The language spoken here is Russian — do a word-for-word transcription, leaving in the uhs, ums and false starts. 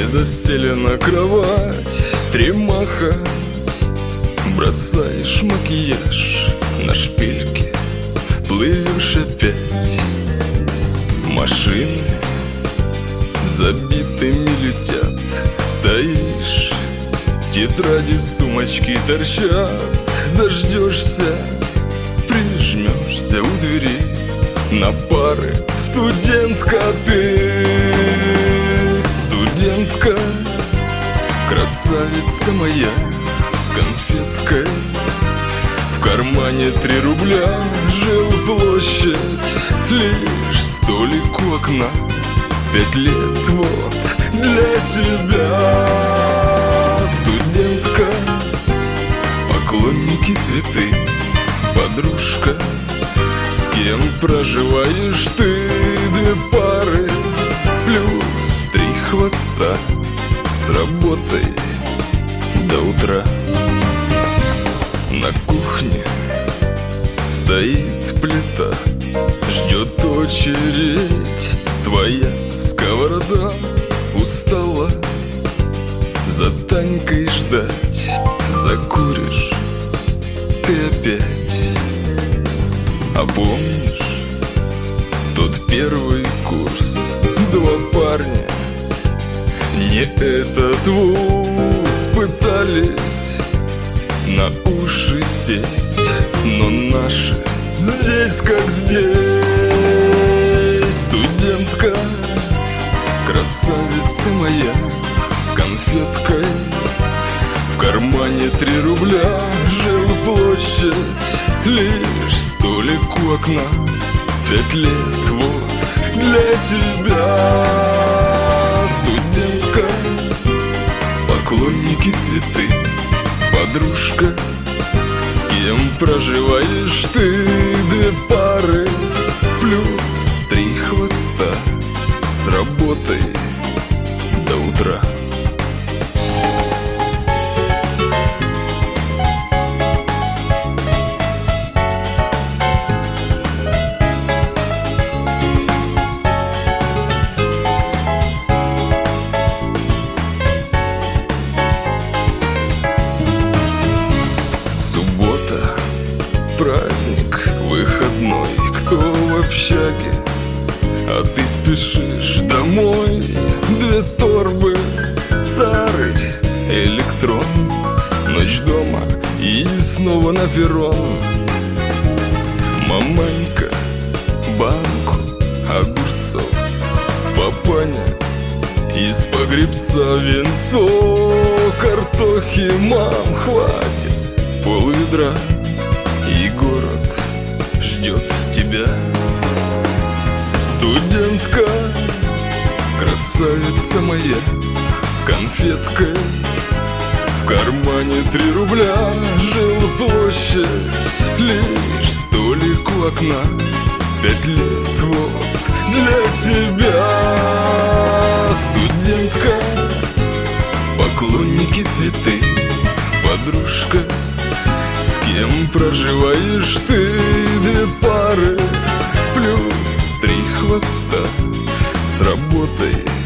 застелена кровать, три маха. Бросаешь макияж на шпильки, плывешь опять. Машины забитыми летят, стоишь, тетради, сумочки торчат. Дождешься, прижмешься у двери, на пары студентка ты. Студентка, красавица моя, с конфеткой в кармане три рубля. Жилплощадь, лишь столик у окна. Пять лет вот для тебя. Студентка, поклонники, цветы, подружка, с кем проживаешь ты. Две пары плюс три хвоста, с работой до утра. На кухне стоит плита, ждет очередь твоя сковорода. Устала за Танькой ждать, закуришь ты опять. А помнишь тот первый курс? Два парня, не этот вуз, пытались на уши сесть, но наши здесь как здесь. Студентка, красавица моя, с конфеткой в кармане три рубля. Жилплощадь, лишь столик у окна. Пять лет вот для тебя. Студентка, поклонники, цветы, подружка, с кем проживаешь ты. Две пары плюс три хвоста, с работой до утра. Праздник выходной, кто в общаге, а ты спешишь домой. Две торбы, старый электрон, ночь дома и снова на перрон. Маманька банку огурцов, папаня из погребца венцо. Картохи, мам, хватит пол ведра, и город ждет тебя. Студентка, красавица моя, с конфеткой в кармане три рубля. Жилплощадь, лишь столик у окна. Пять лет вот для тебя. Студентка, поклонники, цветы, подружка, с кем проживаешь ты. Две пары плюс три хвоста, с работой